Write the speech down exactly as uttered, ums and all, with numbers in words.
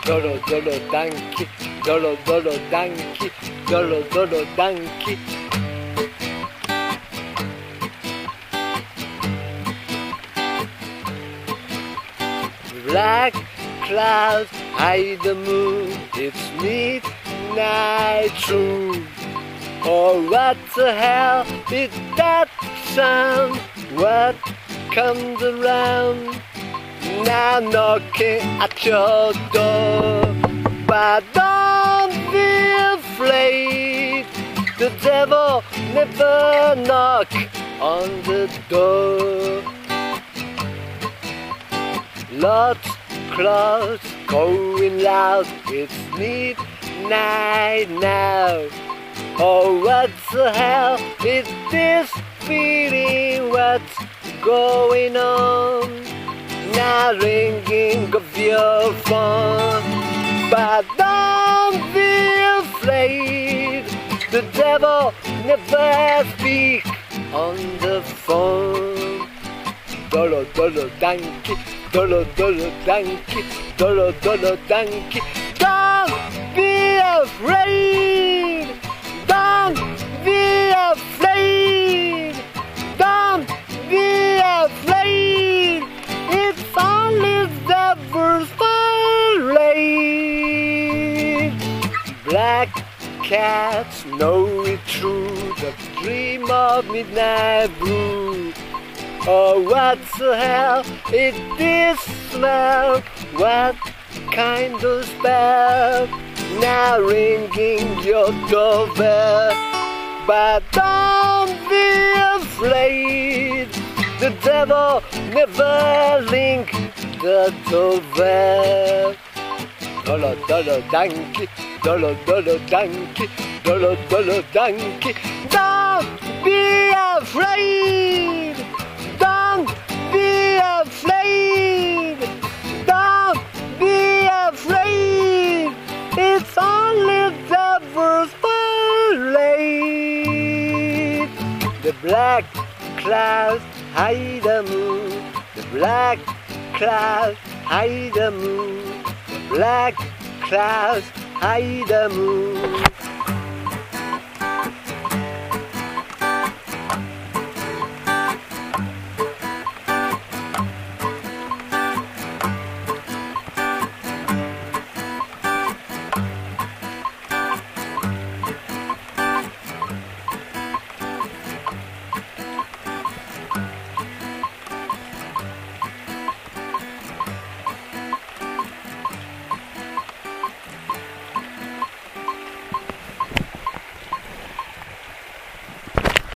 Dolo dolo donkey, dolo dolo donkey, dolo dolo donkey. Black clouds hide the moon, it's midnight soon. Oh, what the hell is that sound? What comes around? Now knocking at your door, but don't be afraid. The devil never knock on the door. Lots clouds going loud, it's midnight now. Oh, what the hell is this feeling? What's going on? Now ringing of your phone, but don't be afraid. The devil never speak on the phone. Dolo dolo donkey, dolo dolo donkey, dolo dolo donkey. Don't be afraid. Don't be afraid. Don't be afraid. It's only the first parade. Black cats know it true, the dream of midnight blue. Oh, what the hell is this smell? What kind of spell? Now ringing your doorbell, but don't be afraid. The devil never ring the doorbell. Dolo dolo donkey, dolo dolo donkey, dolo dolo donkey. Don't be afraid. Don't be afraid. Don't be afraid. It's only the first parade. The black clouds hide the moon. The black clouds hide the moon. The black clouds hide the moon.